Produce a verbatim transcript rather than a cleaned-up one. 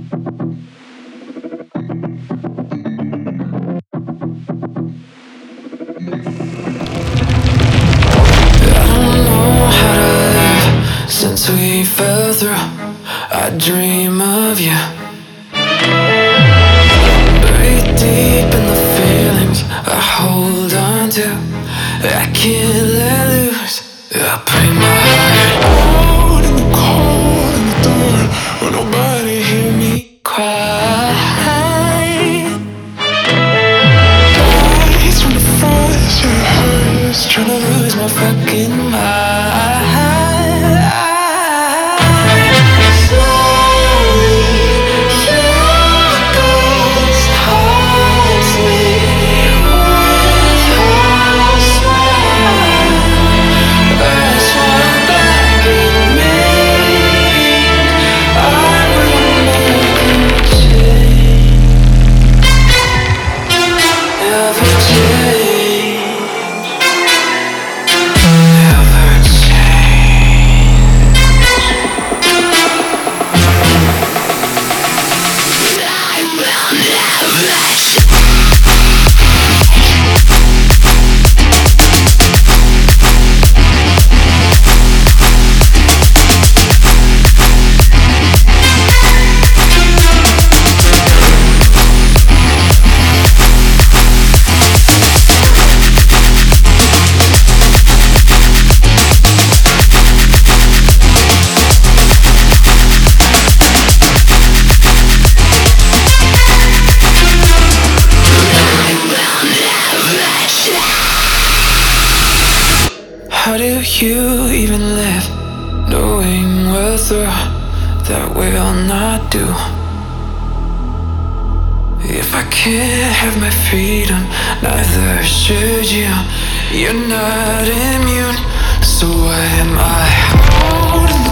Since we fell through, I dream of you. Buried deep in the feelings I hold on to, I can't let loose. I break my heart out in the cold and the dark, where nobody hear me cry. Lights from the forest, your hurts, trying to lose my fucking mind. How do you even live, knowing we're through, that we'll not do? If I can't have my freedom, neither should you. You're not immune, so why am I holding